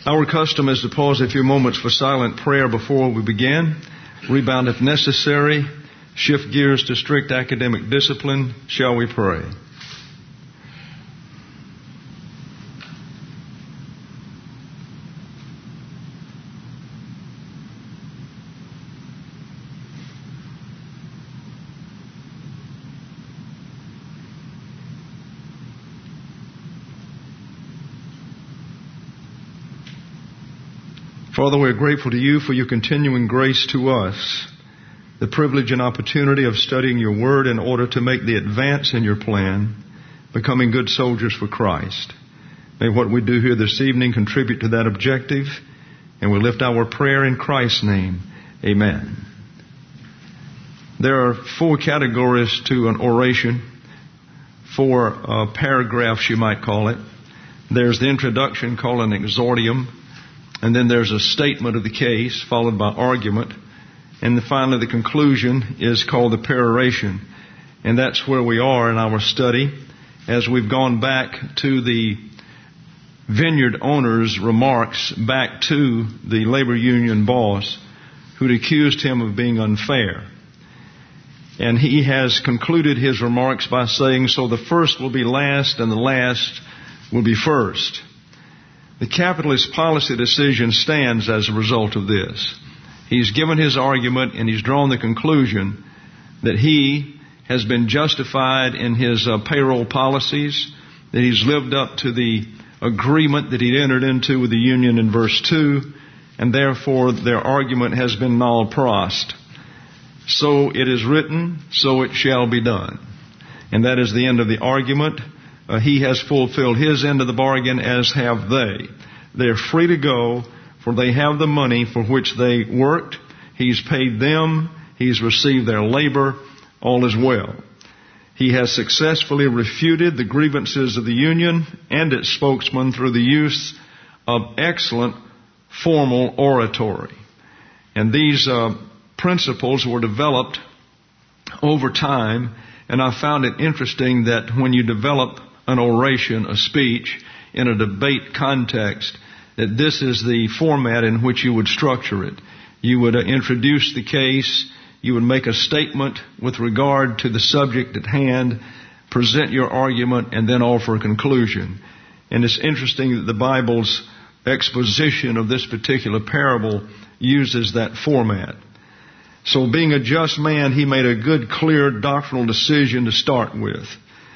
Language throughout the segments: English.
Our custom is to pause a few moments for silent prayer before we begin. Rebound if necessary. Shift gears to strict academic discipline. Shall we pray? Father, we're grateful to you for your continuing grace to us, the privilege and opportunity of studying your word in order to make the advance in your plan, becoming good soldiers for Christ. May what we do here this evening contribute to that objective, and we lift our prayer in Christ's name. Amen. There are 4 categories to an oration, 4 paragraphs you might call it. There's the introduction called an exordium. And then there's a statement of the case, followed by argument. And finally, the conclusion is called the peroration. And that's where we are in our study, as we've gone back to the vineyard owner's remarks back to the labor union boss who'd accused him of being unfair. And he has concluded his remarks by saying, so the first will be last and the last will be first. The capitalist policy decision stands as a result of this. He's given his argument and he's drawn the conclusion that he has been justified in his payroll policies, that he's lived up to the agreement that he entered into with the union in verse 2, and therefore their argument has been null prost. So it is written, so it shall be done. And that is the end of the argument. He has fulfilled his end of the bargain, as have they. They're free to go, for they have the money for which they worked. He's paid them. He's received their labor. All is well. He has successfully refuted the grievances of the union and its spokesman through the use of excellent formal oratory. And these principles were developed over time, and I found it interesting that when you develop an oration, a speech, in a debate context, that this is the format in which you would structure it. You would introduce the case, you would make a statement with regard to the subject at hand, present your argument, and then offer a conclusion. And it's interesting that the Bible's exposition of this particular parable uses that format. So being a just man, he made a good, clear doctrinal decision to start with.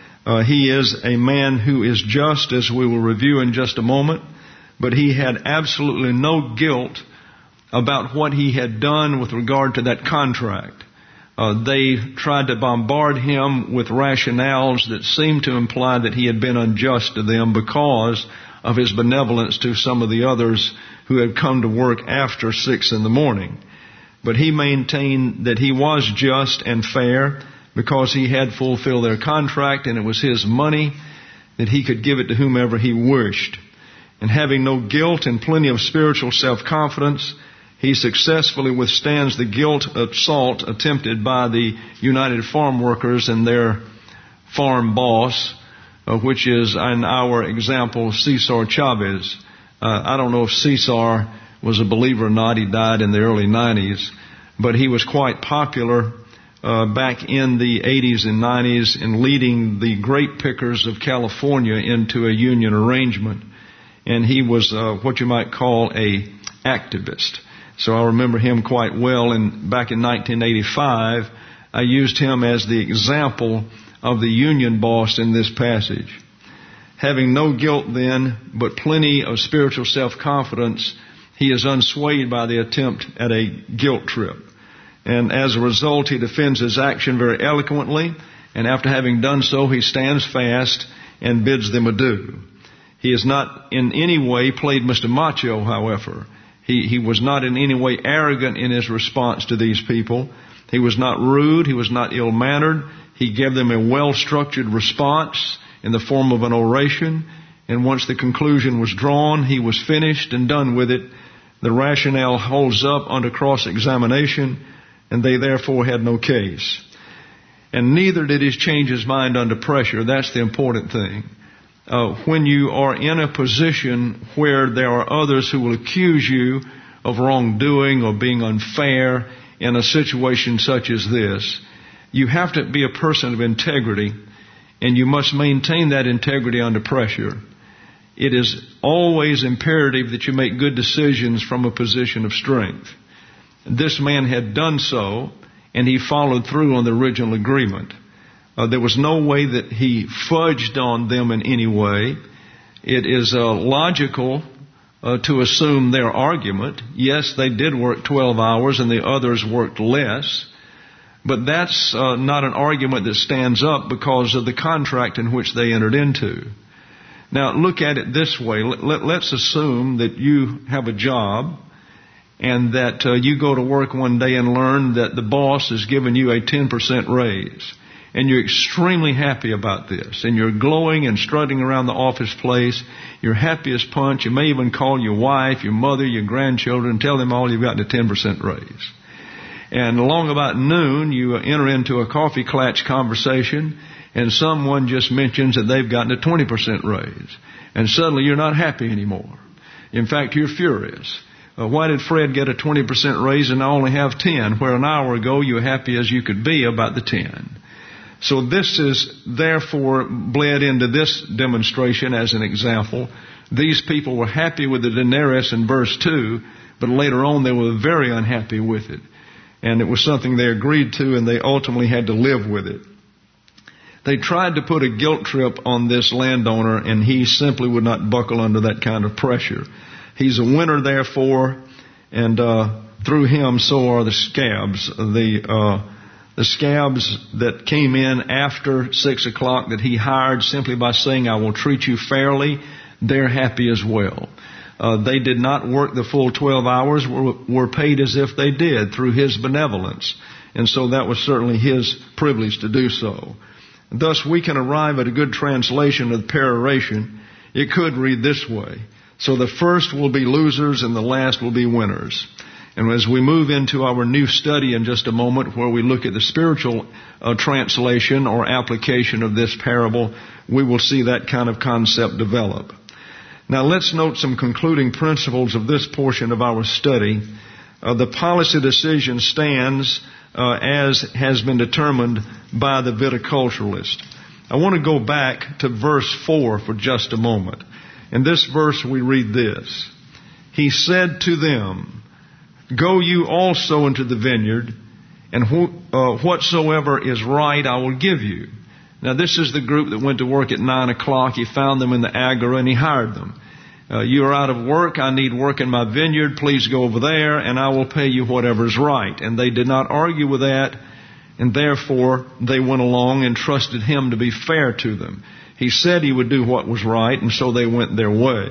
He is a man who is just, as we will review in just a moment, but he had absolutely no guilt about what he had done with regard to that contract. They tried to bombard him with rationales that seemed to imply that he had been unjust to them because of his benevolence to some of the others who had come to work after 6 a.m. But he maintained that he was just and fair, because he had fulfilled their contract and it was his money, that he could give it to whomever he wished. And having no guilt and plenty of spiritual self-confidence, he successfully withstands the guilt assault attempted by the United Farm Workers and their farm boss, which is, in our example, Cesar Chavez. I don't know if Cesar was a believer or not. He died in the early 90s, but he was quite popular back in the 80s and 90s in leading the grape pickers of California into a union arrangement. And he was what you might call a activist. So I remember him quite well. And back in 1985, I used him as the example of the union boss in this passage. Having no guilt then, but plenty of spiritual self-confidence, he is unswayed by the attempt at a guilt trip. And as a result, he defends his action very eloquently. And after having done so, he stands fast and bids them adieu. He has not in any way played Mr. Macho, however. He was not in any way arrogant in his response to these people. He was not rude. He was not ill-mannered. He gave them a well-structured response in the form of an oration. And once the conclusion was drawn, he was finished and done with it. The rationale holds up under cross-examination, and they therefore had no case. And neither did he change his mind under pressure. That's the important thing. when you are in a position where there are others who will accuse you of wrongdoing or being unfair in a situation such as this, you have to be a person of integrity, and you must maintain that integrity under pressure. It is always imperative that you make good decisions from a position of strength. This man had done so, and he followed through on the original agreement. There was no way that he fudged on them in any way. It is logical to assume their argument. Yes, they did work 12 hours and the others worked less. But that's not an argument that stands up because of the contract in which they entered into. Now, look at it this way. Let's assume that you have a job and that you go to work one day and learn that the boss has given you a 10% raise. And you're extremely happy about this. And you're glowing and strutting around the office place. You're happy as punch. You may even call your wife, your mother, your grandchildren, and tell them all you've gotten a 10% raise. And along about noon, you enter into a coffee klatch conversation, and someone just mentions that they've gotten a 20% raise. And suddenly you're not happy anymore. In fact, you're furious. Why did Fred get a 20% raise and I only have 10, where an hour ago you were happy as you could be about the 10? So this is therefore bled into this demonstration as an example. These people were happy with the denarius in verse 2, but later on they were very unhappy with it. And it was something they agreed to, and they ultimately had to live with it. They tried to put a guilt trip on this landowner, and he simply would not buckle under that kind of pressure. He's a winner, therefore, and through him so are the scabs. The scabs that came in after 6 o'clock that he hired simply by saying, I will treat you fairly, they're happy as well. They did not work the full 12 hours, were paid as if they did through his benevolence. And so that was certainly his privilege to do so. Thus, we can arrive at a good translation of the peroration. It could read this way. So the first will be losers and the last will be winners. And as we move into our new study in just a moment, where we look at the spiritual translation or application of this parable, we will see that kind of concept develop. Now let's note some concluding principles of this portion of our study. The policy decision stands as has been determined by the viticulturalist. I want to go back to verse 4 for just a moment. In this verse we read this. He said to them, Go you also into the vineyard, and whatsoever is right I will give you. Now this is the group that went to work at 9 o'clock. He found them in the agora and he hired them. You are out of work. I need work in my vineyard. Please go over there and I will pay you whatever's right. And they did not argue with that, and therefore they went along and trusted him to be fair to them. He said he would do what was right, and so they went their way.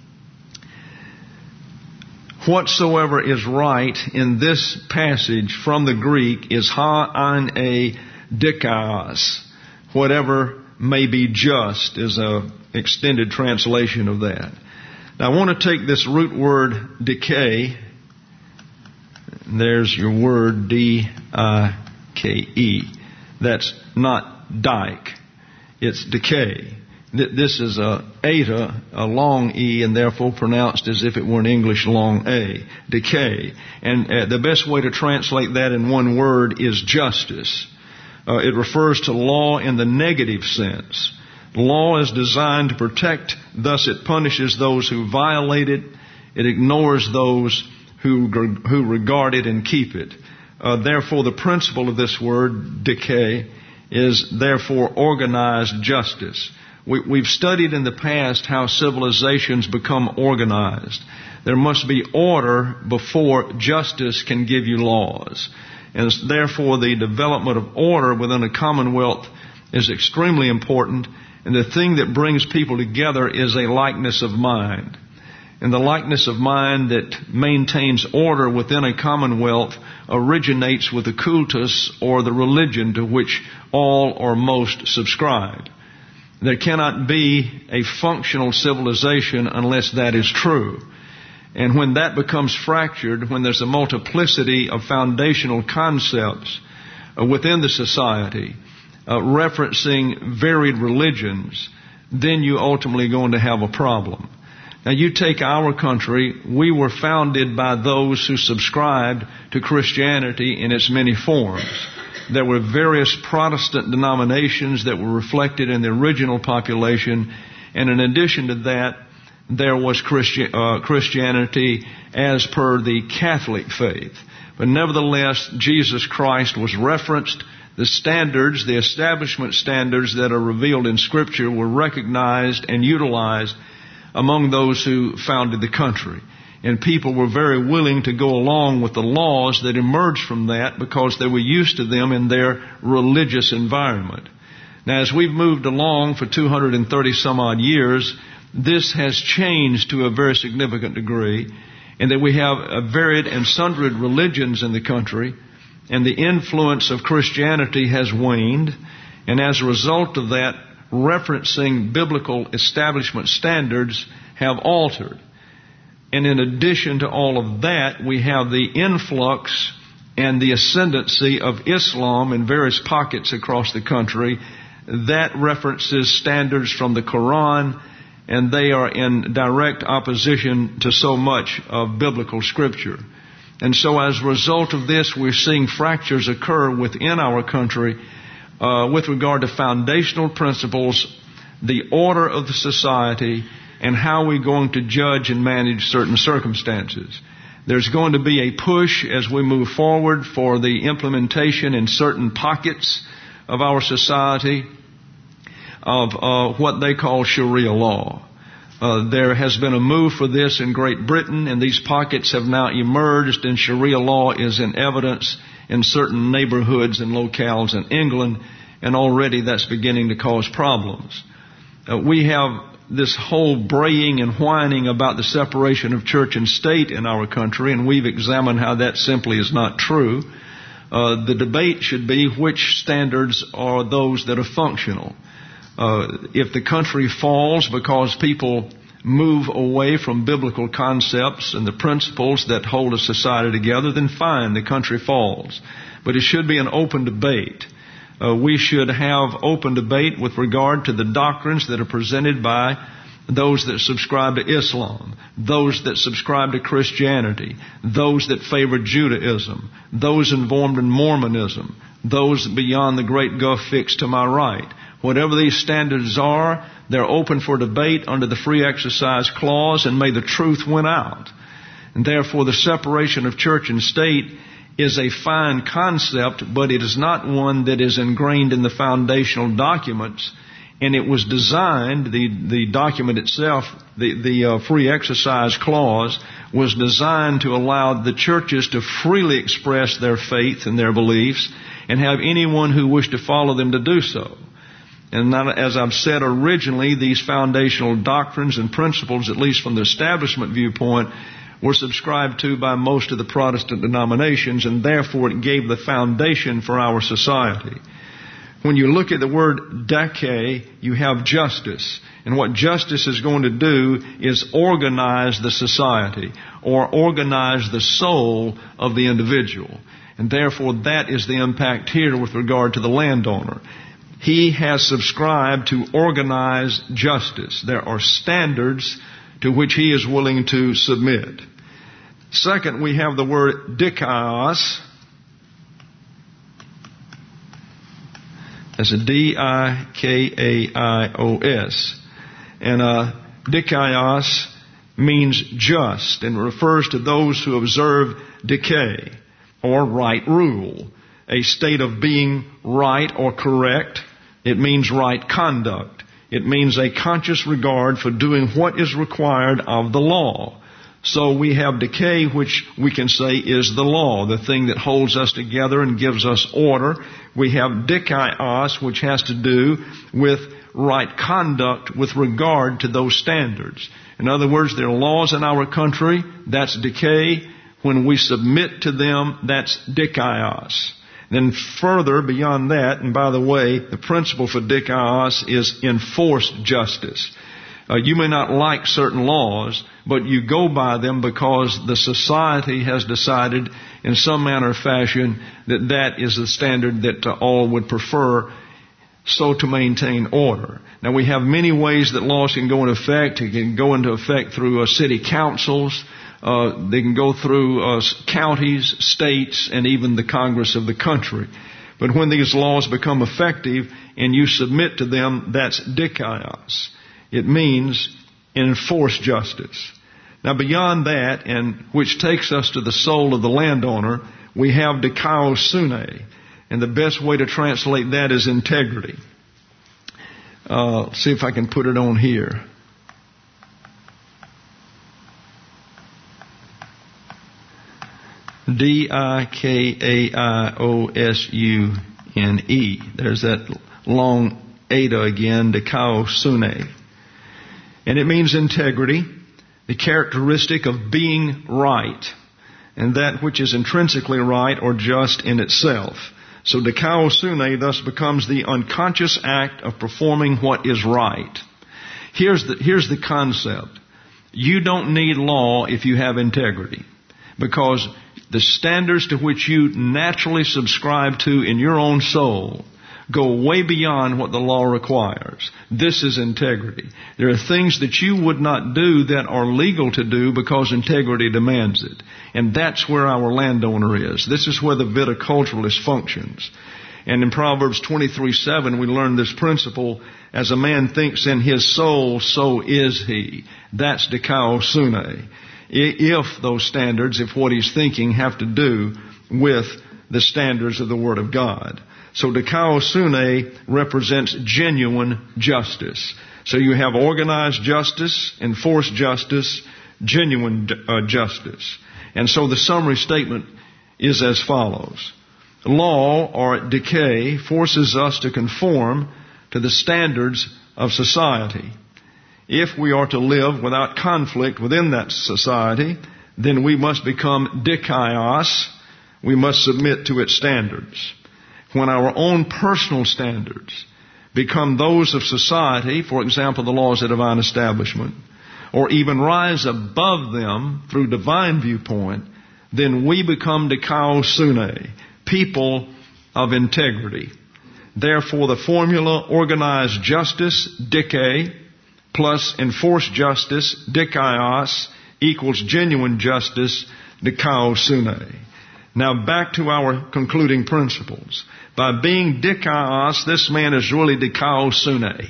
Whatsoever is right in this passage from the Greek is ha-an-a dikaios. Whatever may be just is an extended translation of that. Now I want to take this root word decay. There's your word D-I-K-E. That's not dike. It's decay. This is a eta, a long E, and therefore pronounced as if it were an English long A. Decay. And the best way to translate that in one word is justice. It refers to law in the negative sense. Law is designed to protect, thus it punishes those who violate it. It ignores those who regard it and keep it. Therefore, the principle of this word, decay, is therefore organized justice. We've studied in the past how civilizations become organized. There must be order before justice can give you laws. And therefore, the development of order within a commonwealth is extremely important. And the thing that brings people together is a likeness of mind. And the likeness of mind that maintains order within a commonwealth originates with the cultus, or the religion to which all or most subscribe. There cannot be a functional civilization unless that is true. And when that becomes fractured, when there's a multiplicity of foundational concepts within the society, referencing varied religions, then you're ultimately going to have a problem. Now, you take our country, we were founded by those who subscribed to Christianity in its many forms. There were various Protestant denominations that were reflected in the original population, and in addition to that, there was Christianity as per the Catholic faith. But nevertheless, Jesus Christ was referenced. The standards, the establishment standards that are revealed in Scripture were recognized and utilized among those who founded the country. And people were very willing to go along with the laws that emerged from that because they were used to them in their religious environment. Now, as we've moved along for 230 some odd years, this has changed to a very significant degree, in that we have varied and sundry religions in the country, and the influence of Christianity has waned, and as a result of that, referencing biblical establishment standards have altered. And in addition to all of that, we have the influx and the ascendancy of Islam in various pockets across the country. That references standards from the Quran, and they are in direct opposition to so much of biblical Scripture. And so as a result of this, we're seeing fractures occur within our country with regard to foundational principles, the order of the society, and how we're going to judge and manage certain circumstances. There's going to be a push as we move forward for the implementation in certain pockets of our society of what they call Sharia law. There has been a move for this in Great Britain, and these pockets have now emerged, and Sharia law is in evidence in certain neighborhoods and locales in England, and already that's beginning to cause problems. We have this whole braying and whining about the separation of church and state in our country, and we've examined how that simply is not true. The debate should be which standards are those that are functional. If the country falls because people move away from biblical concepts and the principles that hold a society together, then fine, the country falls. But it should be an open debate. We should have open debate with regard to the doctrines that are presented by those that subscribe to Islam, those that subscribe to Christianity, those that favor Judaism, those involved in Mormonism, those beyond the great gulf fixed to my right. Whatever these standards are, they're open for debate under the Free Exercise Clause, and may the truth win out. And therefore, the separation of church and state is a fine concept, but it is not one that is ingrained in the foundational documents. And it was designed, the document itself, the Free Exercise Clause, was designed to allow the churches to freely express their faith and their beliefs and have anyone who wished to follow them to do so. And not, as I've said originally, these foundational doctrines and principles, at least from the establishment viewpoint, were subscribed to by most of the Protestant denominations, and therefore it gave the foundation for our society. When you look at the word dike, you have justice. And what justice is going to do is organize the society or organize the soul of the individual. And therefore that is the impact here with regard to the landowner. He has subscribed to organize justice. There are standards to which he is willing to submit. Second, we have the word dikaios. That's a D-I-K-A-I-O-S. And dikaios means just and refers to those who observe decay or right rule, a state of being right or correct. It means right conduct. It means a conscious regard for doing what is required of the law. So we have decay, which we can say is the law, the thing that holds us together and gives us order. We have dikaios, which has to do with right conduct with regard to those standards. In other words, there are laws in our country, that's decay. When we submit to them, that's dikaios. Then further beyond that, and by the way, the principle for dikaios is enforced justice. You may not like certain laws, but you go by them because the society has decided in some manner or fashion that that is the standard that all would prefer. so to maintain order. Now we have many ways that laws can go into effect. It can go into effect through city councils. They can go through counties, states, and even the Congress of the country. But when these laws become effective and you submit to them, that's dikaios. It means enforce justice. Now beyond that, and which takes us to the soul of the landowner, we have dikaiosune. And the best way to translate that is integrity. See if I can put it on here. Dikaiosune. There's that long eta again, dikaiosune. And it means integrity, the characteristic of being right, and that which is intrinsically right or just in itself. So dikaiosune thus becomes the unconscious act of performing what is right. Here's the concept. You don't need law if you have integrity, because the standards to which you naturally subscribe to in your own soul go way beyond what the law requires. This is integrity. There are things that you would not do that are legal to do because integrity demands it. And that's where our landowner is. This is where the viticulturalist functions. And in Proverbs 23:7, we learn this principle: as a man thinks in his soul, so is he. That's dikaiosune. If those standards, if what he's thinking have to do with the standards of the Word of God. So dikaiosune represents genuine justice. So you have organized justice, enforced justice, genuine justice. And so the summary statement is as follows. Law, or decay, forces us to conform to the standards of society. If we are to live without conflict within that society, then we must become dikaios. We must submit to its standards. When our own personal standards become those of society, for example, the laws of divine establishment, or even rise above them through divine viewpoint, then we become dikaiosune, people of integrity. Therefore, the formula organized justice, dike, plus enforced justice, dikaios, equals genuine justice, dikaiosune. Now back to our concluding principles. By being dikaios, this man is really dikaiosune.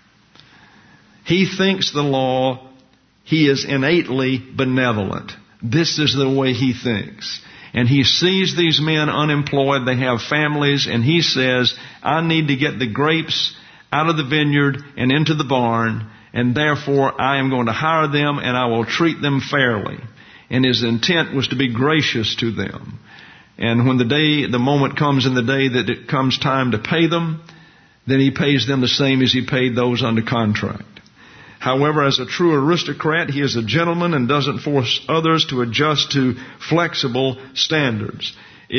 He thinks the law, he is innately benevolent. This is the way he thinks. And he sees these men unemployed, they have families, and he says, I need to get the grapes out of the vineyard and into the barn, and therefore I am going to hire them and I will treat them fairly. And his intent was to be gracious to them. And when the moment comes in the day that it comes time to pay them, then he pays them the same as he paid those under contract. However, as a true aristocrat, he is a gentleman and doesn't force others to adjust to flexible standards.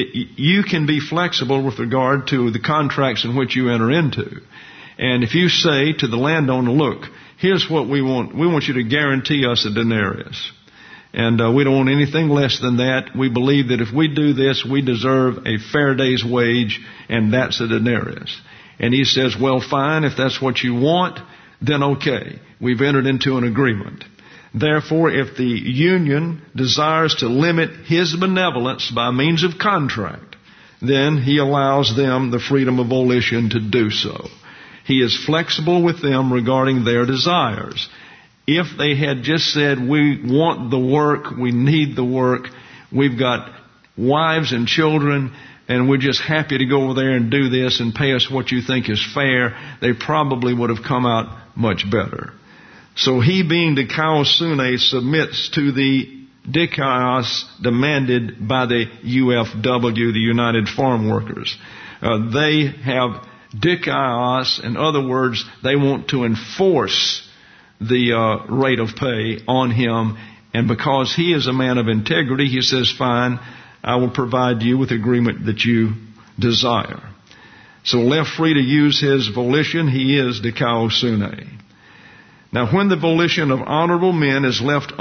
You can be flexible with regard to the contracts in which you enter into. And if you say to the landowner, look, here's what we want. We want you to guarantee us a denarius. And we don't want anything less than that. We believe that if we do this, we deserve a fair day's wage, and that's a denarius. And he says, well, fine, if that's what you want, then okay. We've entered into an agreement. Therefore, if the union desires to limit his benevolence by means of contract, then he allows them the freedom of volition to do so. He is flexible with them regarding their desires. If they had just said, we want the work, we need the work, we've got wives and children, and we're just happy to go over there and do this and pay us what you think is fair, they probably would have come out much better. So he, being dikaiosune, submits to the dikaios demanded by the UFW, the United Farm Workers. They have dikaios, in other words, they want to enforce the rate of pay on him, and because he is a man of integrity, he says, fine, I will provide you with agreement that you desire. So left free to use his volition, he is dikaiosune. Now when the volition of honorable men is left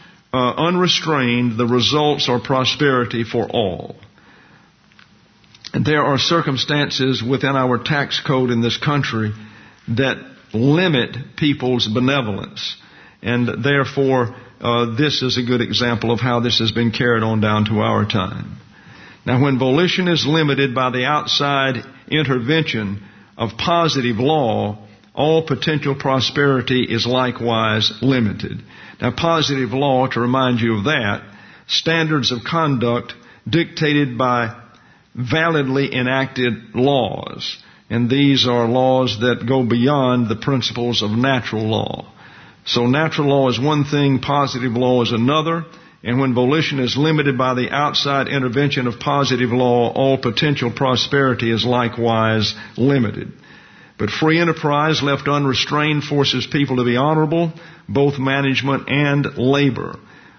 unrestrained, the results are prosperity for all. there are circumstances within our tax code in this country that limit people's benevolence. And therefore, this is a good example of how this has been carried on down to our time. Now, when volition is limited by the outside intervention of positive law, all potential prosperity is likewise limited. Now, positive law, to remind you of that, standards of conduct dictated by validly enacted laws. And these are laws that go beyond the principles of natural law. So natural law is one thing, positive law is another. And when volition is limited by the outside intervention of positive law, all potential prosperity is likewise limited. But free enterprise left unrestrained forces people to be honorable, both management and labor.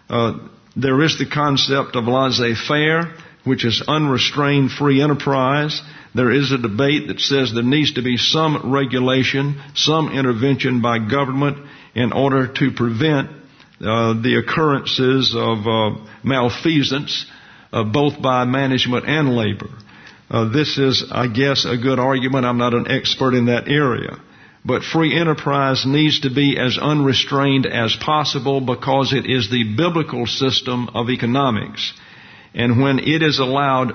There is the concept of laissez-faire, which is unrestrained free enterprise. There is a debate that says there needs to be some regulation, some intervention by government in order to prevent the occurrences of malfeasance, both by management and labor. This is, I guess, a good argument. I'm not an expert in that area. But free enterprise needs to be as unrestrained as possible because it is the biblical system of economics. And when it is allowed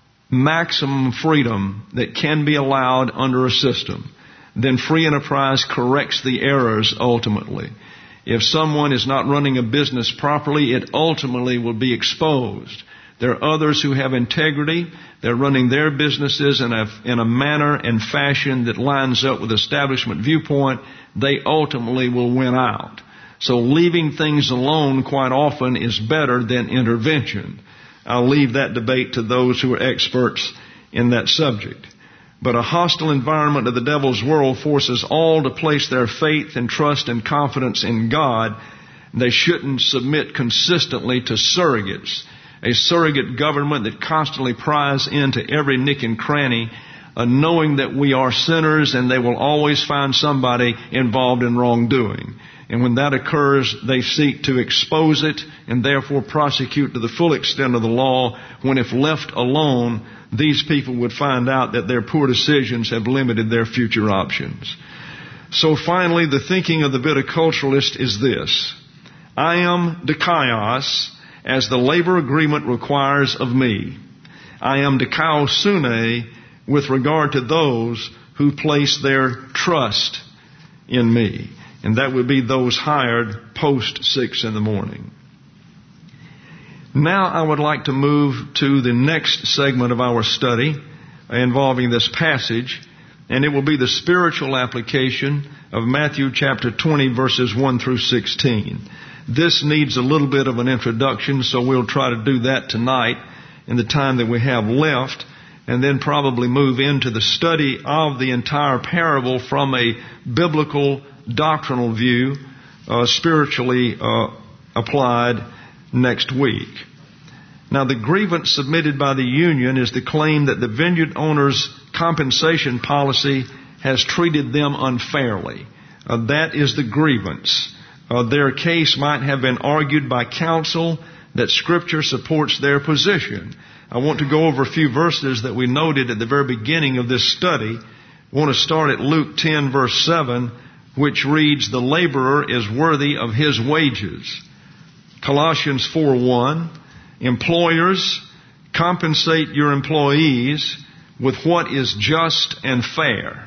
maximum freedom that can be allowed under a system, then free enterprise corrects the errors ultimately. If someone is not running a business properly, it ultimately will be exposed. There are others who have integrity. They're running their businesses in a manner and fashion that lines up with establishment viewpoint. They ultimately will win out. So leaving things alone quite often is better than intervention. I'll leave that debate to those who are experts in that subject. But a hostile environment of the devil's world forces all to place their faith and trust and confidence in God. They shouldn't submit consistently to surrogates. A surrogate government that constantly pries into every nick and cranny, knowing that we are sinners and they will always find somebody involved in wrongdoing. And when that occurs, they seek to expose it and therefore prosecute to the full extent of the law, when if left alone, these people would find out that their poor decisions have limited their future options. So finally, the thinking of the viticulturalist is this: I am dikaios, as the labor agreement requires of me. I am dikaiosune with regard to those who place their trust in me. And that would be those hired post 6 a.m. Now I would like to move to the next segment of our study involving this passage, and it will be the spiritual application of Matthew chapter 20, verses 1 through 16. This needs a little bit of an introduction, so we'll try to do that tonight in the time that we have left, and then probably move into the study of the entire parable from a biblical doctrinal view, spiritually applied next week. Now, the grievance submitted by the union is the claim that the vineyard owner's compensation policy has treated them unfairly. That is the grievance. Their case might have been argued by counsel that Scripture supports their position. I want to go over a few verses that we noted at the very beginning of this study. I want to start at Luke 10, verse 7, which reads, "The laborer is worthy of his wages." Colossians 4:1, "Employers, compensate your employees with what is just and fair."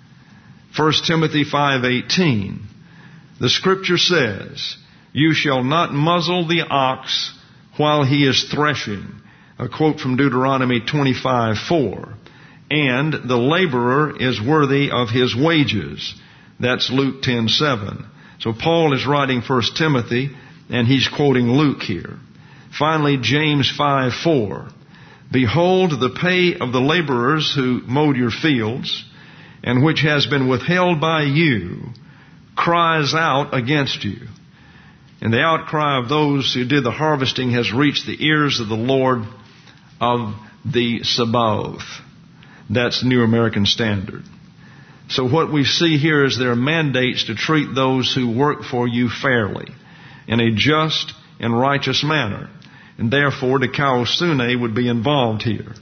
1 Timothy 5:18, the Scripture says, "You shall not muzzle the ox while he is threshing." A quote from Deuteronomy 25:4. "And the laborer is worthy of his wages." That's Luke 10:7. So Paul is writing 1 Timothy, and he's quoting Luke here. Finally, James 5:4. "Behold, the pay of the laborers who mowed your fields, and which has been withheld by you, cries out against you. And the outcry of those who did the harvesting has reached the ears of the Lord of the Sabaoth." That's New American Standard. So what we see here is there are mandates to treat those who work for you fairly, in a just and righteous manner. And therefore, dikaiosune would be involved here.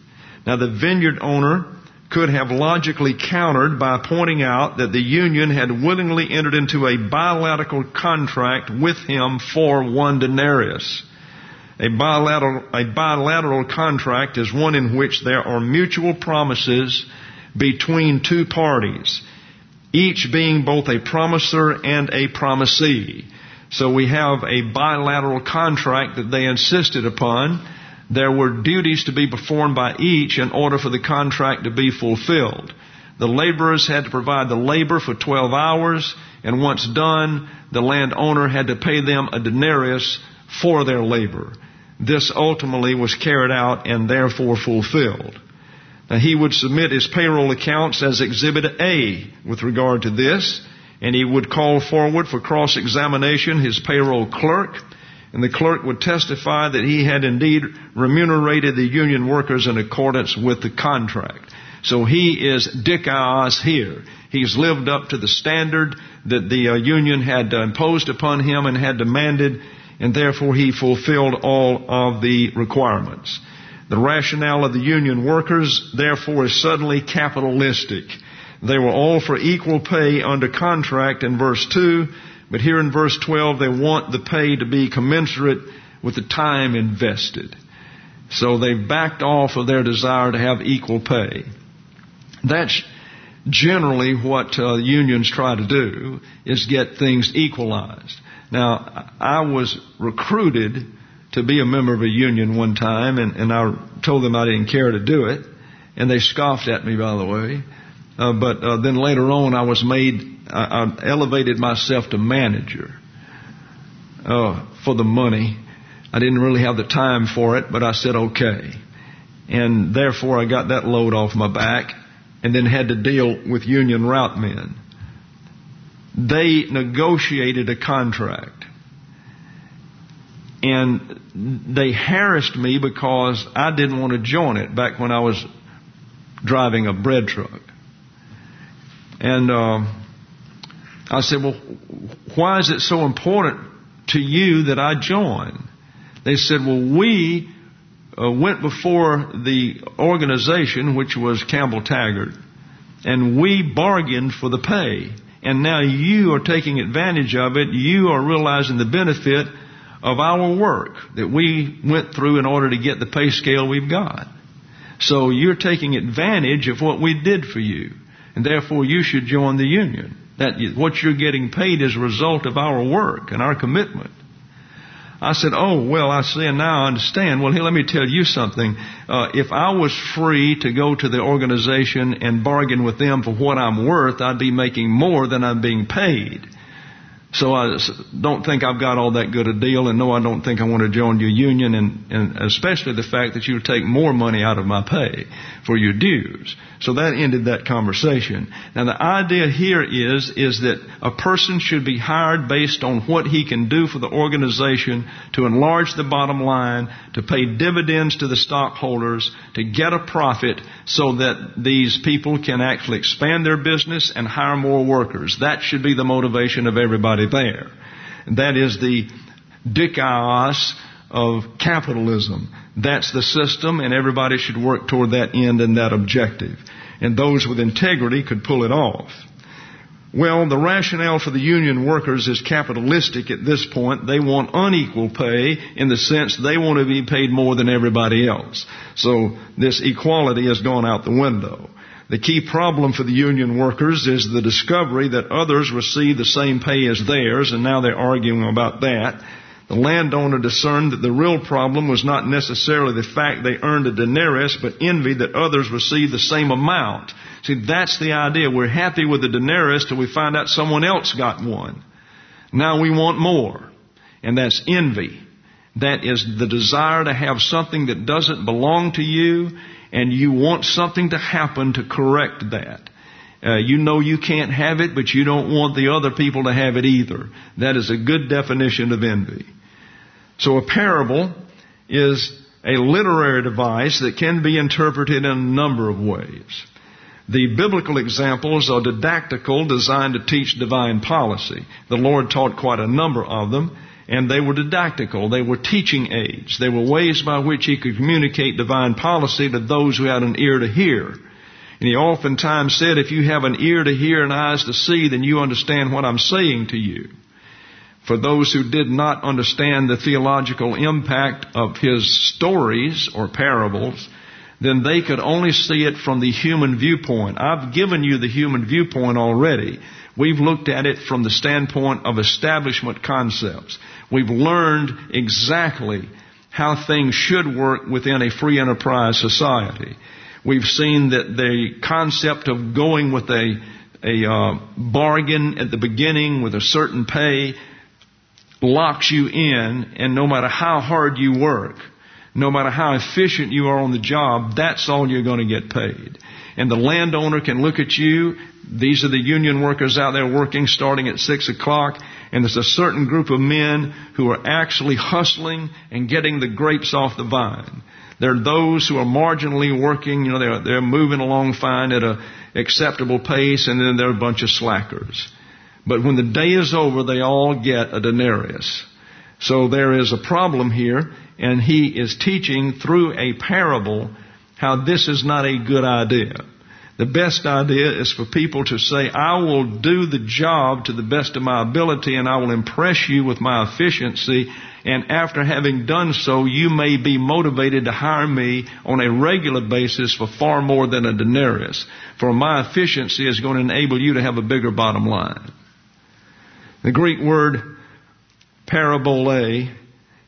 Now, the vineyard owner could have logically countered by pointing out that the union had willingly entered into a bilateral contract with him for 1 denarius. A bilateral contract is one in which there are mutual promises between two parties, each being both a promiser and a promisee. So we have a bilateral contract that they insisted upon. There were duties to be performed by each in order for the contract to be fulfilled. The laborers had to provide the labor for 12 hours, and once done, the landowner had to pay them a denarius for their labor. This ultimately was carried out and therefore fulfilled. Now, he would submit his payroll accounts as Exhibit A with regard to this, and he would call forward for cross-examination his payroll clerk, and the clerk would testify that he had indeed remunerated the union workers in accordance with the contract. So he is dikaios here. He's lived up to the standard that the union had imposed upon him and had demanded, and therefore he fulfilled all of the requirements. The rationale of the union workers, therefore, is suddenly capitalistic. They were all for equal pay under contract in verse 2, but here in verse 12 they want the pay to be commensurate with the time invested. So they backed off of their desire to have equal pay. That's generally what unions try to do, is get things equalized. Now, I was recruited to be a member of a union one time, and I told them I didn't care to do it, and they scoffed at me, by the way. But then later on, I elevated myself to manager for the money. I didn't really have the time for it, but I said okay. And therefore, I got that load off my back, and then had to deal with union route men. They negotiated a contract, and they harassed me because I didn't want to join it back when I was driving a bread truck. And I said, well, why is it so important to you that I join? They said, well, we went before the organization, which was Campbell Taggart, and we bargained for the pay. And now you are taking advantage of it. You are realizing the benefit of our work that we went through in order to get the pay scale we've got. So you're taking advantage of what we did for you, and therefore you should join the union. That what you're getting paid is a result of our work and our commitment. I said, oh, well, I see, and now I understand. Well, here, let me tell you something. If I was free to go to the organization and bargain with them for what I'm worth, I'd be making more than I'm being paid. So I don't think I've got all that good a deal, and no, I don't think I want to join your union, and especially the fact that you take more money out of my pay for your dues. So that ended that conversation. Now the idea here is that a person should be hired based on what he can do for the organization to enlarge the bottom line, to pay dividends to the stockholders, to get a profit so that these people can actually expand their business and hire more workers. That should be the motivation of everybody there. That is the dikaios of capitalism. That's the system, and everybody should work toward that end and that objective. And those with integrity could pull it off. Well, the rationale for the union workers is capitalistic at this point. They want unequal pay in the sense they want to be paid more than everybody else. So this equality has gone out the window. The key problem for the union workers is the discovery that others receive the same pay as theirs, and now they're arguing about that. The landowner discerned that the real problem was not necessarily the fact they earned a denarius, but envy that others received the same amount. See, that's the idea. We're happy with the denarius till we find out someone else got one. Now we want more. And that's envy. That is the desire to have something that doesn't belong to you, and you want something to happen to correct that. You know you can't have it, but you don't want the other people to have it either. That is a good definition of envy. So a parable is a literary device that can be interpreted in a number of ways. The biblical examples are didactical, designed to teach divine policy. The Lord taught quite a number of them, And they were didactical. They were teaching aids. They were ways by which he could communicate divine policy to those who had an ear to hear. And he oftentimes said, if you have an ear to hear and eyes to see, then you understand what I'm saying to you. For those who did not understand the theological impact of his stories or parables, then they could only see it from the human viewpoint. I've given you the human viewpoint already. We've looked at it from the standpoint of establishment concepts. We've learned exactly how things should work within a free enterprise society. We've seen that the concept of going with a bargain at the beginning with a certain pay locks you in, and no matter how hard you work, no matter how efficient you are on the job, that's all you're going to get paid. And the landowner can look at you. These are the union workers out there working starting at 6 o'clock. And there's a certain group of men who are actually hustling and getting the grapes off the vine. There are those who are marginally working. They're moving along fine at an acceptable pace. And then there are a bunch of slackers. But when the day is over, they all get a denarius. So there is a problem here. And he is teaching through a parable how this is not a good idea. The best idea is for people to say, I will do the job to the best of my ability and I will impress you with my efficiency. And after having done so, you may be motivated to hire me on a regular basis for far more than a denarius. For my efficiency is going to enable you to have a bigger bottom line. The Greek word parabole,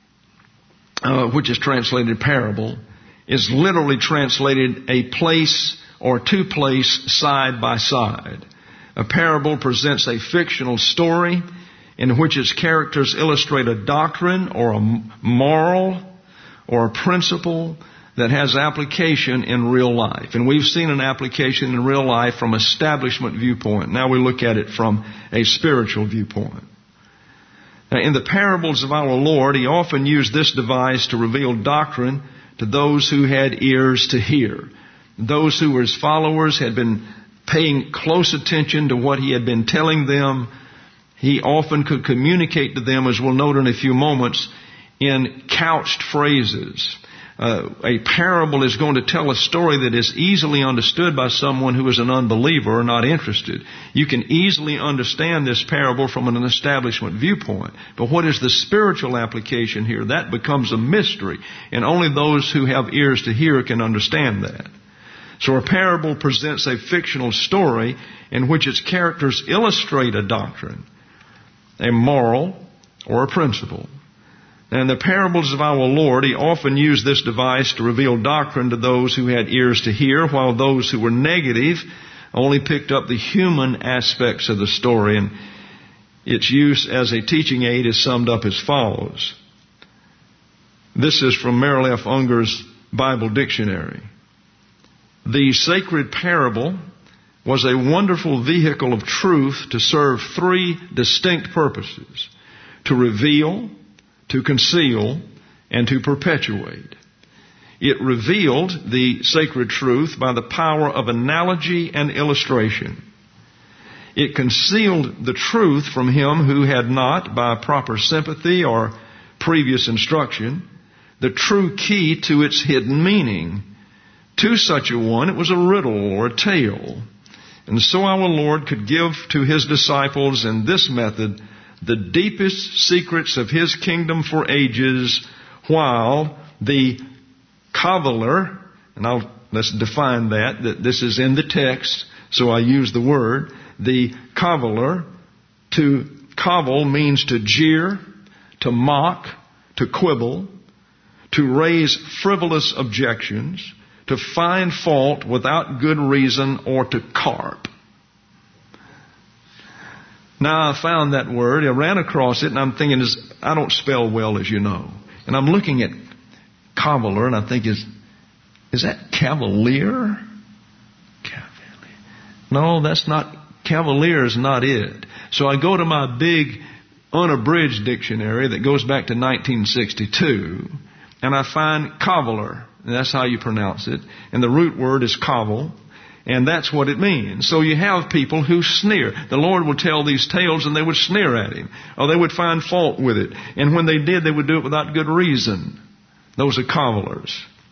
which is translated parable, is literally translated a place or to place side by side. A parable presents a fictional story in which its characters illustrate a doctrine or a moral or a principle that has application in real life. And we've seen an application in real life from establishment viewpoint. Now we look at it from a spiritual viewpoint. Now, in the parables of our Lord, he often used this device to reveal doctrine to those who had ears to hear. Those who were his followers had been paying close attention to what he had been telling them. He often could communicate to them, as we'll note in a few moments, in couched phrases. A parable is going to tell a story that is easily understood by someone who is an unbeliever or not interested. You can easily understand this parable from an establishment viewpoint. But what is the spiritual application here? That becomes a mystery. And only those who have ears to hear can understand that. So a parable presents a fictional story in which its characters illustrate a doctrine, a moral, or a principle. And the parables of our Lord, he often used this device to reveal doctrine to those who had ears to hear, while those who were negative only picked up the human aspects of the story. And its use as a teaching aid is summed up as follows. This is from Merrill F. Unger's Bible Dictionary. The sacred parable was a wonderful vehicle of truth to serve three distinct purposes: to reveal, to conceal, and to perpetuate. It revealed the sacred truth by the power of analogy and illustration. It concealed the truth from him who had not, by proper sympathy or previous instruction, the true key to its hidden meaning. To such a one, it was a riddle or a tale. And so our Lord could give to his disciples in this method the deepest secrets of his kingdom for ages, while the cavaler, and let's define that this is in the text, so I use the word, the cavaler. To cavil means to jeer, to mock, to quibble, to raise frivolous objections, to find fault without good reason, or to carp. Now, I found that word, I ran across it, and I'm thinking, I don't spell well, as you know. And I'm looking at cavaler, and I think, is that cavalier? Cavalier. No, that's not, cavalier is not it. So I go to my big unabridged dictionary that goes back to 1962, and I find cavaler, and that's how you pronounce it. And the root word is caval, And that's what it means. So you have people who sneer. The Lord would tell these tales and they would sneer at Him. Or they would find fault with it. And when they did, they would do it without good reason. Those are cavillers.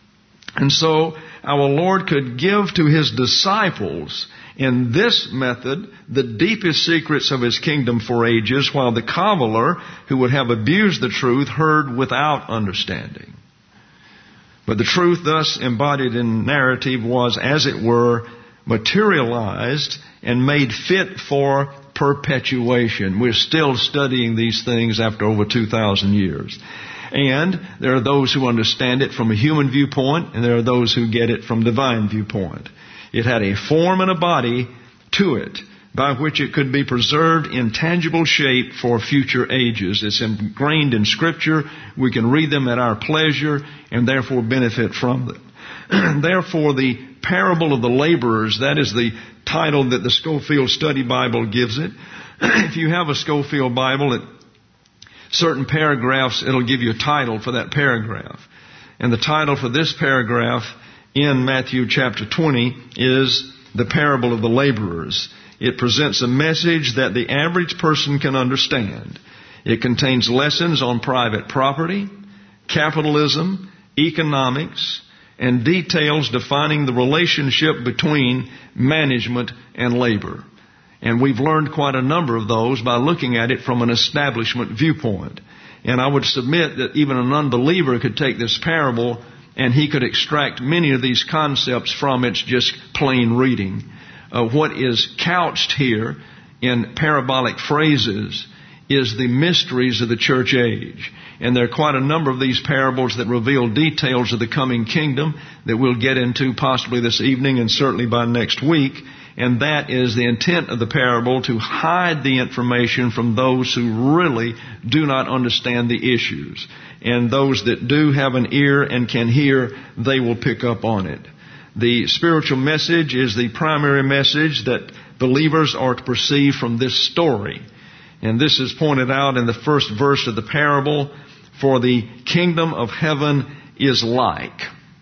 And so our Lord could give to His disciples in this method the deepest secrets of His kingdom for ages, while the caviller who would have abused the truth heard without understanding. But the truth thus embodied in narrative was, as it were, materialized and made fit for perpetuation. We're still studying these things after over 2,000 years. And there are those who understand it from a human viewpoint, and there are those who get it from divine viewpoint. It had a form and a body to it by which it could be preserved in tangible shape for future ages. It's ingrained in Scripture. We can read them at our pleasure and therefore benefit from them. Therefore, the parable of the laborers, that is the title that the Scofield Study Bible gives it. If you have a Scofield Bible, at certain paragraphs, it'll give you a title for that paragraph. And the title for this paragraph in Matthew chapter 20 is the parable of the laborers. It presents a message that the average person can understand. It contains lessons on private property, capitalism, economics, and details defining the relationship between management and labor. And we've learned quite a number of those by looking at it from an establishment viewpoint. And I would submit that even an unbeliever could take this parable and he could extract many of these concepts from its just plain reading. What is couched here in parabolic phrases is the mysteries of the church age. And there are quite a number of these parables that reveal details of the coming kingdom that we'll get into possibly this evening and certainly by next week. And that is the intent of the parable, to hide the information from those who really do not understand the issues. And those that do have an ear and can hear, they will pick up on it. The spiritual message is the primary message that believers are to perceive from this story. And this is pointed out in the first verse of the parable. For the kingdom of heaven is like.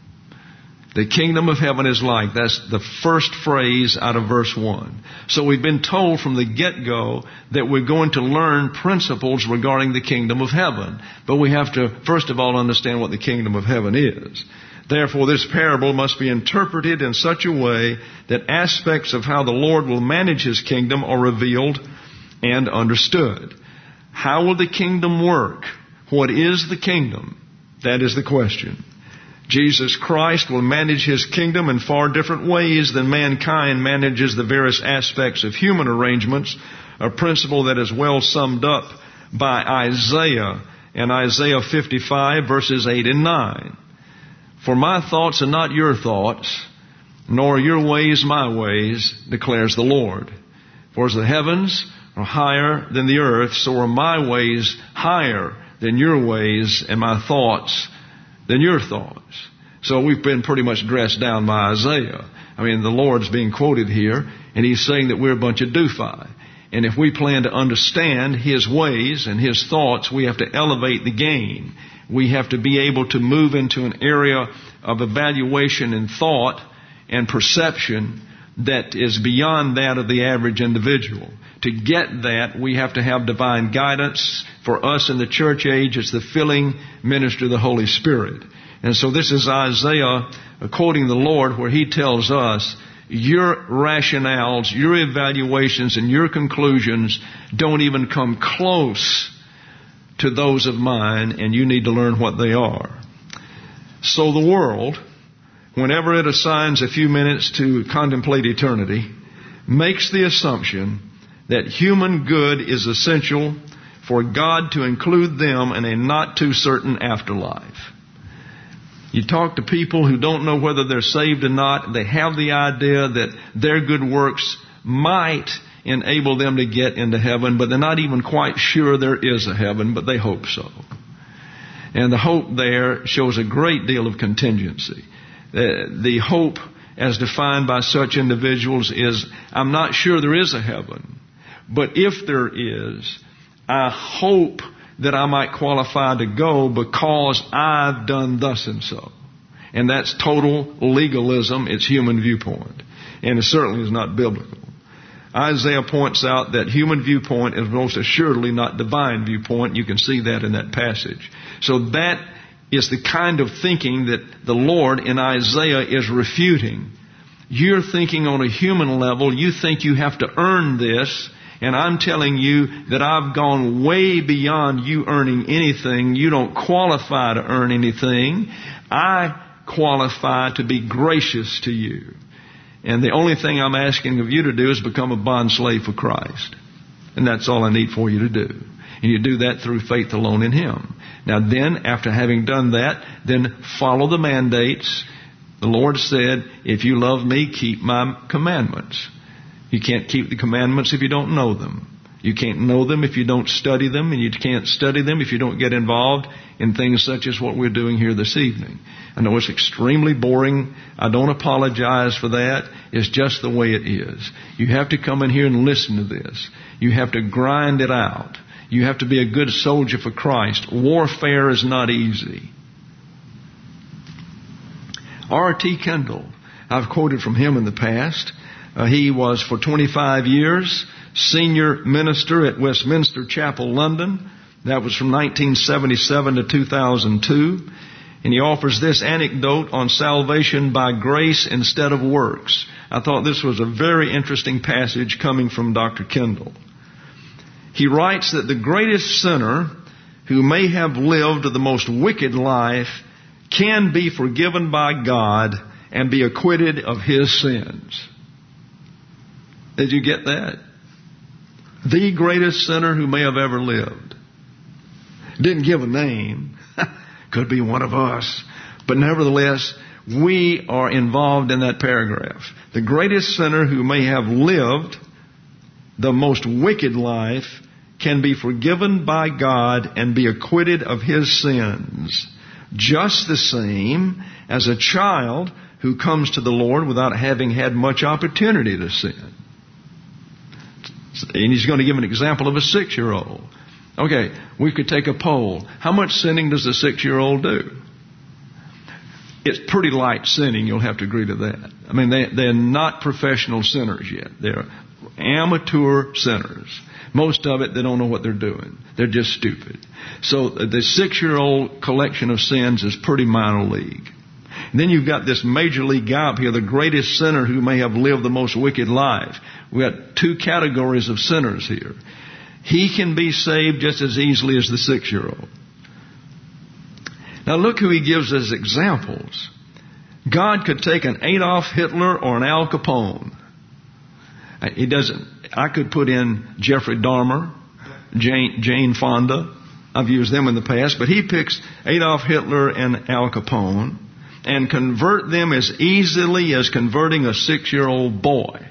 The kingdom of heaven is like. That's the first phrase out of verse 1. So we've been told from the get-go that we're going to learn principles regarding the kingdom of heaven. But we have to, first of all, understand what the kingdom of heaven is. Therefore, this parable must be interpreted in such a way that aspects of how the Lord will manage His kingdom are revealed and understood. How will the kingdom work? What is the kingdom? That is the question. Jesus Christ will manage His kingdom in far different ways than mankind manages the various aspects of human arrangements, a principle that is well summed up by Isaiah in Isaiah 55 verses 8 and 9. For my thoughts are not your thoughts, nor your ways my ways, declares the Lord. For as the heavens are higher than the earth, so are my ways higher than your ways, and my thoughts than your thoughts. So we've been pretty much dressed down by Isaiah. I mean, the Lord's being quoted here, and He's saying that we're a bunch of doofi. And if we plan to understand His ways and His thoughts, we have to elevate the game. We have to be able to move into an area of evaluation and thought and perception that is beyond that of the average individual. To get that, we have to have divine guidance. For us in the church age, it's the filling ministry of the Holy Spirit. And so this is Isaiah quoting the Lord, where He tells us, your rationales, your evaluations, and your conclusions don't even come close to those of mine, and you need to learn what they are. So the world, whenever it assigns a few minutes to contemplate eternity, makes the assumption that human good is essential for God to include them in a not too certain afterlife. You talk to people who don't know whether they're saved or not. They have the idea that their good works might enable them to get into heaven, but they're not even quite sure there is a heaven, but they hope so. And the hope there shows a great deal of contingency. The hope, as defined by such individuals, is, I'm not sure there is a heaven, but if there is, I hope that I might qualify to go because I've done thus and so. And that's total legalism. It's human viewpoint. And it certainly is not biblical. Isaiah points out that human viewpoint is most assuredly not divine viewpoint. You can see that in that passage. So that is the kind of thinking that the Lord in Isaiah is refuting. You're thinking on a human level. You think you have to earn this. And I'm telling you that I've gone way beyond you earning anything. You don't qualify to earn anything. I qualify to be gracious to you. And the only thing I'm asking of you to do is become a bondslave for Christ. And that's all I need for you to do. And you do that through faith alone in Him. Now then, after having done that, then follow the mandates. The Lord said, if you love me, keep my commandments. You can't keep the commandments if you don't know them. You can't know them if you don't study them, and you can't study them if you don't get involved in things such as what we're doing here this evening. I know it's extremely boring. I don't apologize for that. It's just the way it is. You have to come in here and listen to this. You have to grind it out. You have to be a good soldier for Christ. Warfare is not easy. R.T. Kendall, I've quoted from him in the past. He was for 25 years senior minister at Westminster Chapel, London. That was from 1977 to 2002. And he offers this anecdote on salvation by grace instead of works. I thought this was a very interesting passage coming from Dr. Kendall. He writes that the greatest sinner who may have lived the most wicked life can be forgiven by God and be acquitted of his sins. Did you get that? The greatest sinner who may have ever lived. Didn't give a name. Could be one of us. But nevertheless, we are involved in that paragraph. The greatest sinner who may have lived the most wicked life can be forgiven by God and be acquitted of his sins. Just the same as a child who comes to the Lord without having had much opportunity to sin. And he's going to give an example of a 6-year-old. Okay, we could take a poll. How much sinning does a 6-year-old do? It's pretty light sinning, you'll have to agree to that. I mean, they're not professional sinners yet. They're amateur sinners. Most of it, they don't know what they're doing. They're just stupid. So the 6-year-old collection of sins is pretty minor league. And then you've got this major league guy up here, the greatest sinner who may have lived the most wicked life. We've got 2 categories of sinners here. He can be saved just as easily as the 6-year-old. Now look who he gives as examples. God could take an Adolf Hitler or an Al Capone. He doesn't. I could put in Jeffrey Dahmer, Jane Fonda. I've used them in the past, but he picks Adolf Hitler and Al Capone and convert them as easily as converting a 6-year-old boy.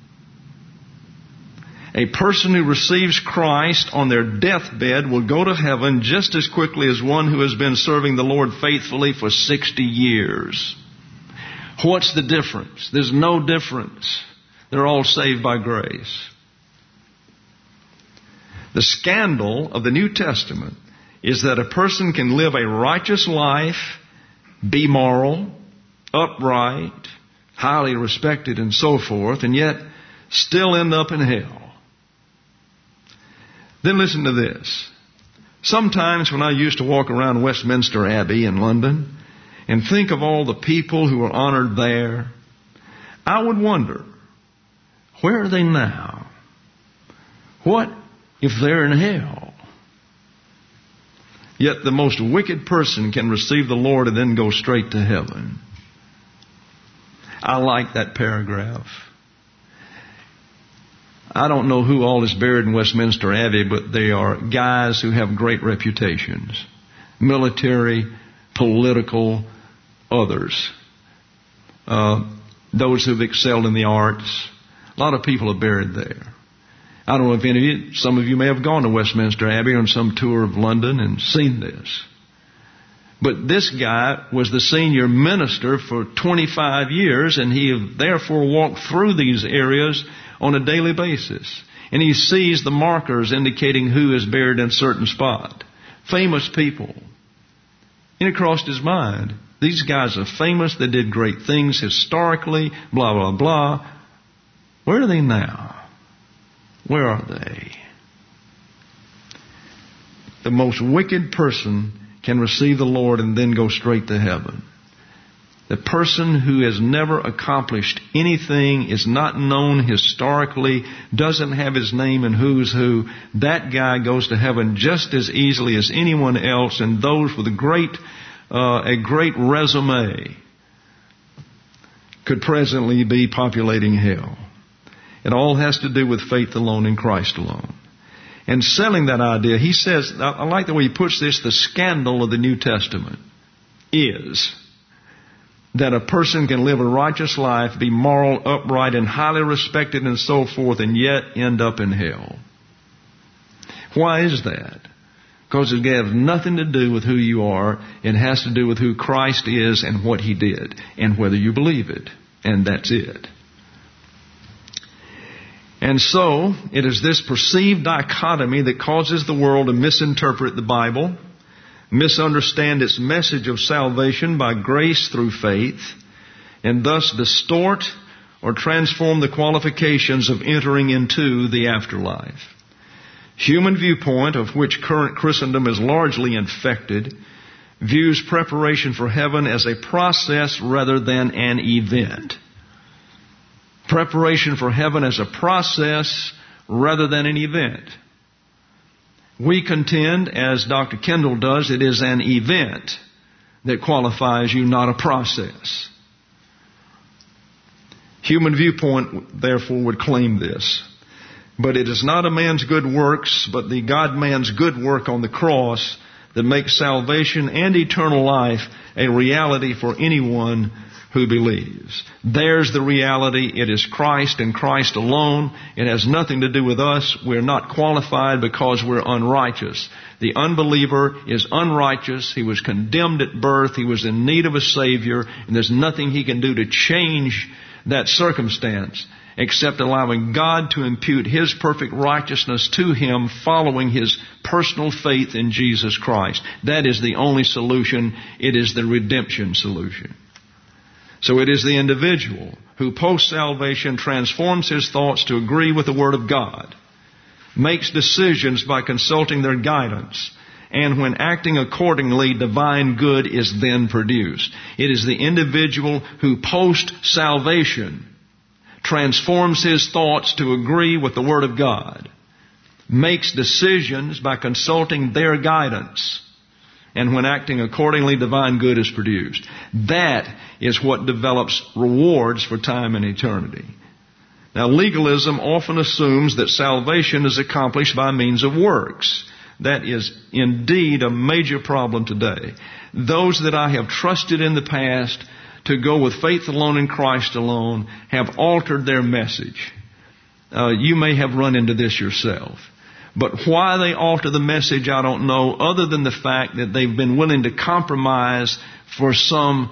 A person who receives Christ on their deathbed will go to heaven just as quickly as one who has been serving the Lord faithfully for 60 years. What's the difference? There's no difference. They're all saved by grace. The scandal of the New Testament is that a person can live a righteous life, be moral, upright, highly respected, and so forth, and yet still end up in hell. Then listen to this. Sometimes when I used to walk around Westminster Abbey in London and think of all the people who are honored there, I would wonder, where are they now? What if they're in hell? Yet the most wicked person can receive the Lord and then go straight to heaven. I like that paragraph. I don't know who all is buried in Westminster Abbey, but they are guys who have great reputations. Military, political, others. Those who've excelled in the arts. A lot of people are buried there. I don't know if any of you, some of you may have gone to Westminster Abbey on some tour of London and seen this. But this guy was the senior minister for 25 years, and he therefore walked through these areas on a daily basis. And he sees the markers indicating who is buried in a certain spot. Famous people. And it crossed his mind. These guys are famous. They did great things historically, blah, blah, blah. Where are they now? Where are they? The most wicked person can receive the Lord and then go straight to heaven. The person who has never accomplished anything, is not known historically, doesn't have his name in who's who, that guy goes to heaven just as easily as anyone else, and those with a great resume could presently be populating hell. It all has to do with faith alone in Christ alone. And selling that idea, he says, I like the way he puts this, the scandal of the New Testament is that a person can live a righteous life, be moral, upright, and highly respected and so forth, and yet end up in hell. Why is that? Because it has nothing to do with who you are. It has to do with who Christ is and what He did, and whether you believe it. And that's it. And so, it is this perceived dichotomy that causes the world to misinterpret the Bible, misunderstand its message of salvation by grace through faith, and thus distort or transform the qualifications of entering into the afterlife. Human viewpoint, of which current Christendom is largely infected, views preparation for heaven as a process rather than an event. Preparation for heaven as a process rather than an event. We contend, as Dr. Kendall does, it is an event that qualifies you, not a process. Human viewpoint, therefore, would claim this. But it is not a man's good works, but the God-man's good work on the cross that makes salvation and eternal life a reality for anyone who believes. There's the reality. It is Christ and Christ alone. It has nothing to do with us. We're not qualified because we're unrighteous. The unbeliever is unrighteous. He was condemned at birth. He was in need of a Savior. And there's nothing he can do to change that circumstance except allowing God to impute His perfect righteousness to him following his personal faith in Jesus Christ. That is the only solution. It is the redemption solution. So it is the individual who post-salvation transforms his thoughts to agree with the Word of God, makes decisions by consulting their guidance, and when acting accordingly, divine good is then produced. It is the individual who post-salvation transforms his thoughts to agree with the Word of God, makes decisions by consulting their guidance, and when acting accordingly, divine good is produced. That is what develops rewards for time and eternity. Now, legalism often assumes that salvation is accomplished by means of works. That is indeed a major problem today. Those that I have trusted in the past to go with faith alone in Christ alone have altered their message. You may have run into this yourself. But why they alter the message, I don't know, other than the fact that they've been willing to compromise for some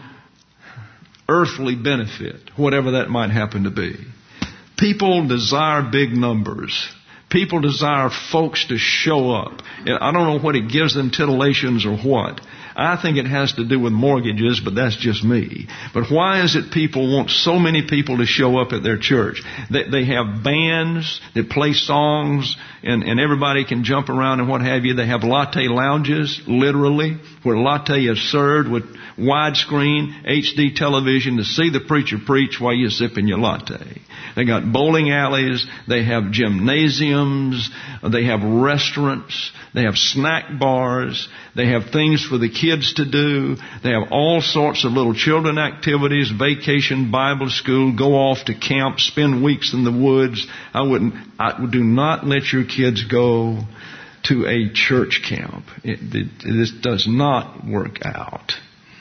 earthly benefit, whatever that might happen to be. People desire big numbers. People desire folks to show up. I don't know what it gives them, titillations or what. I think it has to do with mortgages, but that's just me. But why is it people want so many people to show up at their church? They have bands that play songs and everybody can jump around and what have you. They have latte lounges, literally, where latte is served with widescreen HD television to see the preacher preach while you're sipping your latte. They got bowling alleys. They have gymnasiums. They have restaurants. They have snack bars. They have things for the kids to do. They have all sorts of little children activities, vacation, Bible school, go off to camp, spend weeks in the woods. Do not let your kids go to a church camp. This does not work out.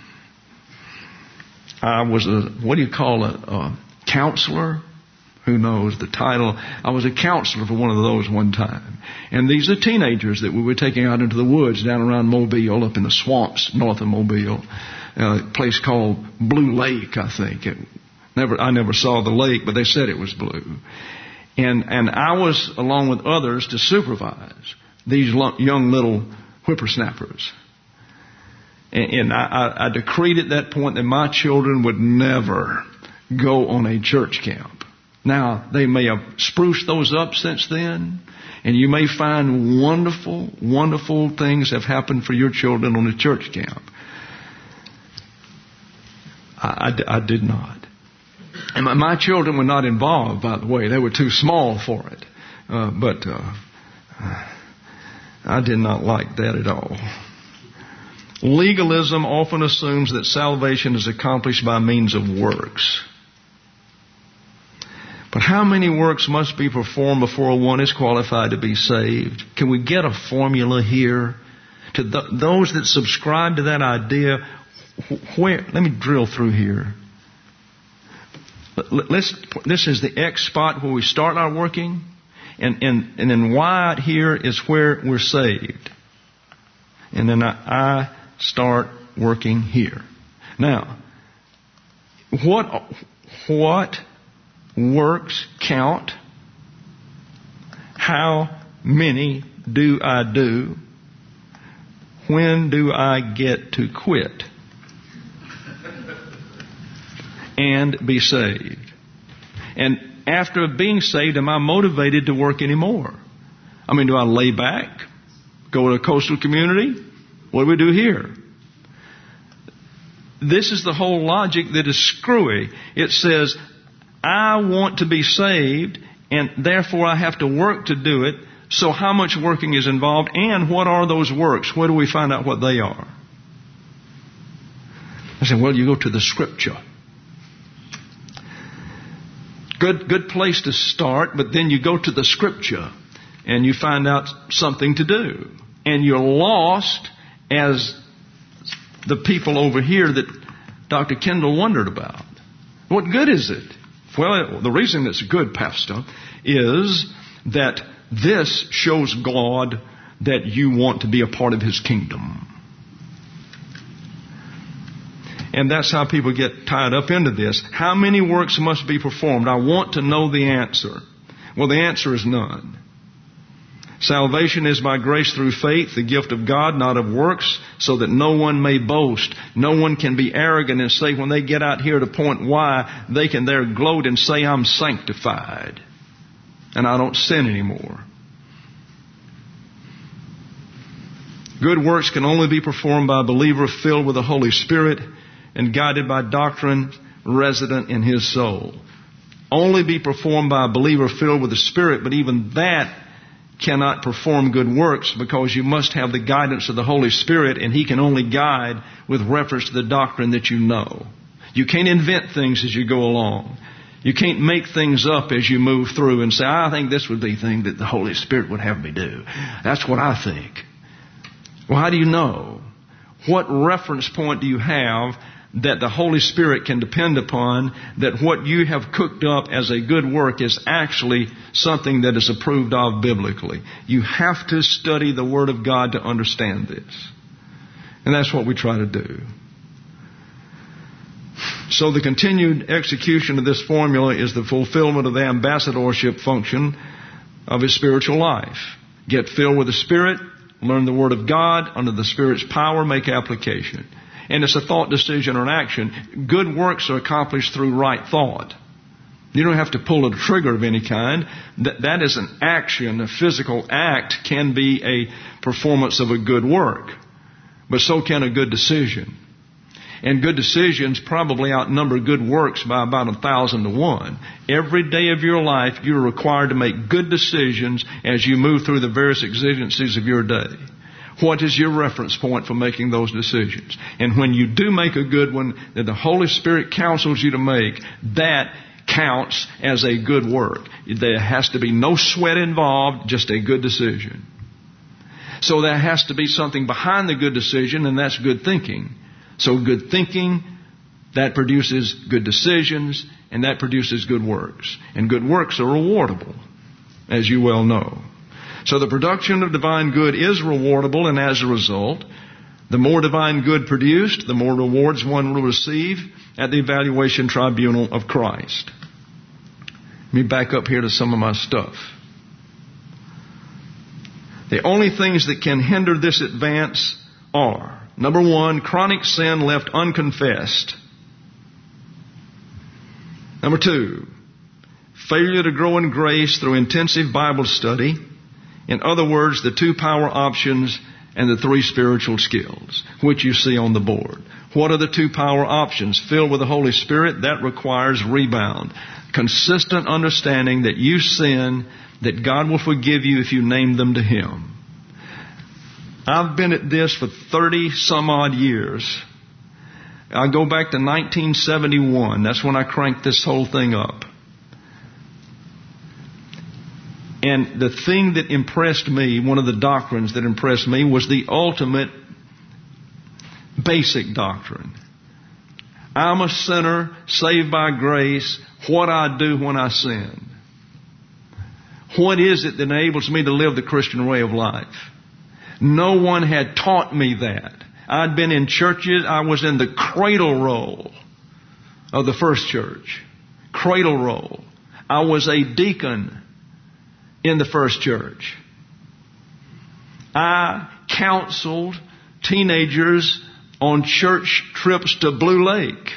I was a counselor? Who knows the title? I was a counselor for one of those one time. And these are teenagers that we were taking out into the woods down around Mobile, up in the swamps north of Mobile. A place called Blue Lake, I think. I never saw the lake, but they said it was blue. And I was, along with others, to supervise these young little whippersnappers. And I decreed at that point that my children would never go on a church camp. Now, they may have spruced those up since then, and you may find wonderful, wonderful things have happened for your children on the church camp. I did not. And my children were not involved, by the way. They were too small for it. But I did not like that at all. Legalism often assumes that salvation is accomplished by means of works. But how many works must be performed before one is qualified to be saved? Can we get a formula here? To those that subscribe to that idea, let me drill through here. This is the X spot where we start our working, and then Y here is where we're saved. And then I start working here. Now, what works count? How many do I do? When do I get to quit and be saved? And after being saved, am I motivated to work anymore? I mean, do I lay back? Go to a coastal community? What do we do here? This is the whole logic that is screwy. It says, I want to be saved, and therefore I have to work to do it. So how much working is involved, and what are those works? Where do we find out what they are? I said, well, you go to the Scripture. Good place to start, but then you go to the Scripture and you find out something to do. And you're lost as the people over here that Dr. Kendall wondered about. What good is it? Well, the reason it's good, Pastor, is that this shows God that you want to be a part of His kingdom. And that's how people get tied up into this. How many works must be performed? I want to know the answer. Well, the answer is none. Salvation is by grace through faith, the gift of God, not of works, so that no one may boast. No one can be arrogant and say when they get out here to point Y, they can there gloat and say, I'm sanctified and I don't sin anymore. Good works can only be performed by a believer filled with the Holy Spirit and guided by doctrine resident in his soul. Only be performed by a believer filled with the Spirit, but even that cannot perform good works because you must have the guidance of the Holy Spirit, and He can only guide with reference to the doctrine that you know. You can't invent things as you go along. You can't make things up as you move through and say, I think this would be the thing that the Holy Spirit would have me do. That's what I think. Well, how do you know? What reference point do you have that the Holy Spirit can depend upon that what you have cooked up as a good work is actually something that is approved of biblically? You have to study the Word of God to understand this. And that's what we try to do. So the continued execution of this formula is the fulfillment of the ambassadorship function of his spiritual life. Get filled with the Spirit, learn the Word of God, under the Spirit's power, make application. And it's a thought, decision, or an action. Good works are accomplished through right thought. You don't have to pull a trigger of any kind. That is an action. A physical act can be a performance of a good work. But so can a good decision. And good decisions probably outnumber good works by about 1,000 to 1. Every day of your life, you're required to make good decisions as you move through the various exigencies of your day. What is your reference point for making those decisions? And when you do make a good one that the Holy Spirit counsels you to make, that counts as a good work. There has to be no sweat involved, just a good decision. So there has to be something behind the good decision, and that's good thinking. So good thinking, that produces good decisions, and that produces good works. And good works are rewardable, as you well know. So the production of divine good is rewardable, and as a result, the more divine good produced, the more rewards one will receive at the evaluation tribunal of Christ. Let me back up here to some of my stuff. The only things that can hinder this advance are, number one, chronic sin left unconfessed. Number two, failure to grow in grace through intensive Bible study. In other words, the 2 power options and the 3 spiritual skills, which you see on the board. What are the 2 power options? Filled with the Holy Spirit, that requires rebound. Consistent understanding that you sin, that God will forgive you if you name them to Him. I've been at this for 30 some odd years. I go back to 1971. That's when I cranked this whole thing up. And the thing that impressed me, one of the doctrines that impressed me, was the ultimate basic doctrine. I'm a sinner, saved by grace. What I do when I sin. What is it that enables me to live the Christian way of life? No one had taught me that. I'd been in churches. I was in the cradle roll of the first church. Cradle roll. I was a deacon in the first church. I counseled teenagers on church trips to Blue Lake.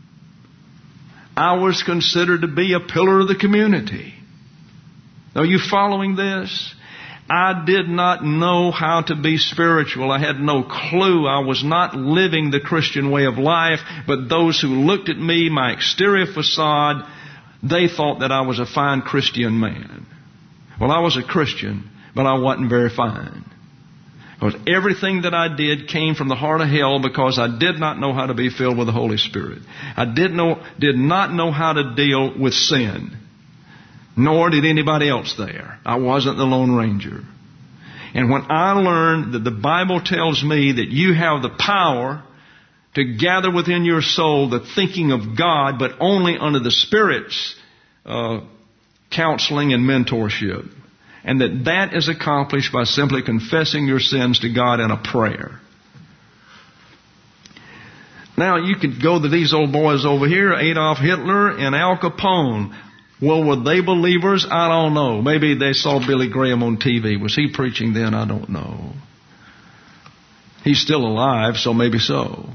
I was considered to be a pillar of the community. Are you following this? I did not know how to be spiritual. I had no clue. I was not living the Christian way of life. But those who looked at me, my exterior facade, they thought that I was a fine Christian man. Well, I was a Christian, but I wasn't very fine. Because everything that I did came from the heart of hell because I did not know how to be filled with the Holy Spirit. I did not know how to deal with sin. Nor did anybody else there. I wasn't the Lone Ranger. And when I learned that the Bible tells me that you have the power to gather within your soul the thinking of God, but only under the Spirit's counseling and mentorship, and that is accomplished by simply confessing your sins to God in a prayer. Now, you could go to these old boys over here, Adolf Hitler and Al Capone. Well, were they believers? I don't know. Maybe they saw Billy Graham on TV. Was he preaching then? I don't know. He's still alive, so maybe so.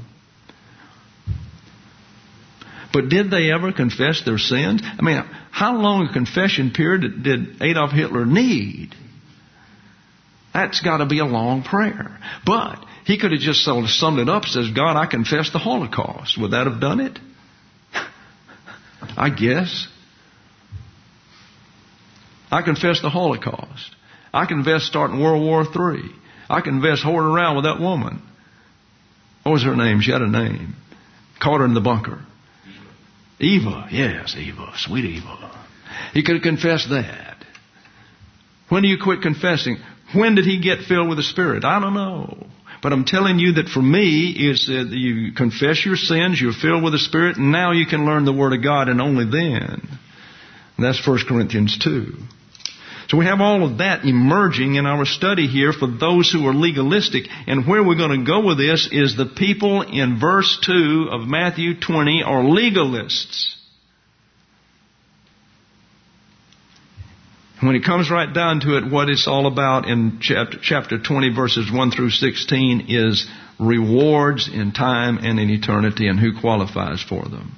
But did they ever confess their sins? I mean, how long a confession period did Adolf Hitler need? That's got to be a long prayer. But he could have just summed it up and says, God, I confess the Holocaust. Would that have done it? I guess. I confess the Holocaust. I confess starting World War III. I confess hoarding around with that woman. What was her name? She had a name. Caught her in the bunker. Eva. Yes, Eva. Sweet Eva. He could have confessed that. When do you quit confessing? When did he get filled with the Spirit? I don't know. But I'm telling you that for me, is that you confess your sins, you're filled with the Spirit, and now you can learn the Word of God, and only then. And that's 1 Corinthians 2. So we have all of that emerging in our study here for those who are legalistic. And where we're going to go with this is the people in verse 2 of Matthew 20 are legalists. When it comes right down to it, what it's all about in chapter 20, verses 1 through 16 is rewards in time and in eternity and who qualifies for them.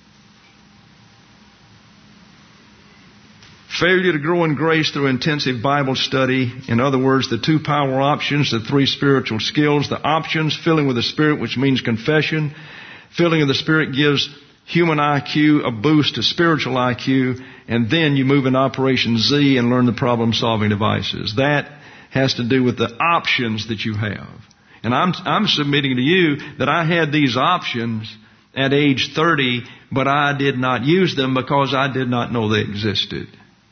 Failure to grow in grace through intensive Bible study. In other words, the 2 power options, the 3 spiritual skills. The options, filling with the Spirit, which means confession. Filling of the Spirit gives human IQ a boost to spiritual IQ. And then you move into Operation Z and learn the problem-solving devices. That has to do with the options that you have. And I'm submitting to you that I had these options at age 30, but I did not use them because I did not know they existed.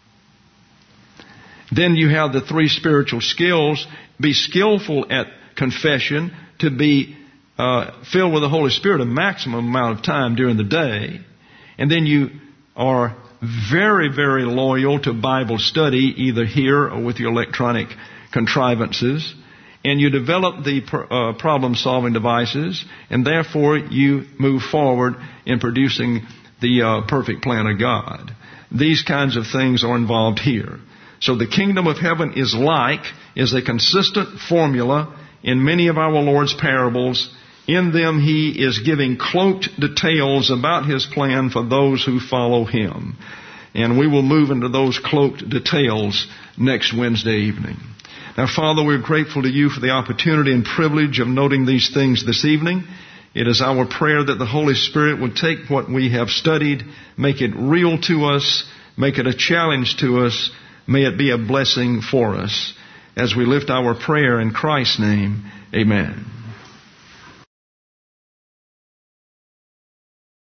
Then you have the 3 spiritual skills. Be skillful at confession, to be filled with the Holy Spirit a maximum amount of time during the day. And then you are very, very loyal to Bible study, either here or with your electronic contrivances. And you develop the problem-solving devices, and therefore you move forward in producing the perfect plan of God. These kinds of things are involved here. So the kingdom of heaven is a consistent formula in many of our Lord's parables. In them He is giving cloaked details about His plan for those who follow Him. And we will move into those cloaked details next Wednesday evening. Now, Father, we're grateful to you for the opportunity and privilege of noting these things this evening. It is our prayer that the Holy Spirit would take what we have studied, make it real to us, make it a challenge to us. May it be a blessing for us. As we lift our prayer in Christ's name, amen.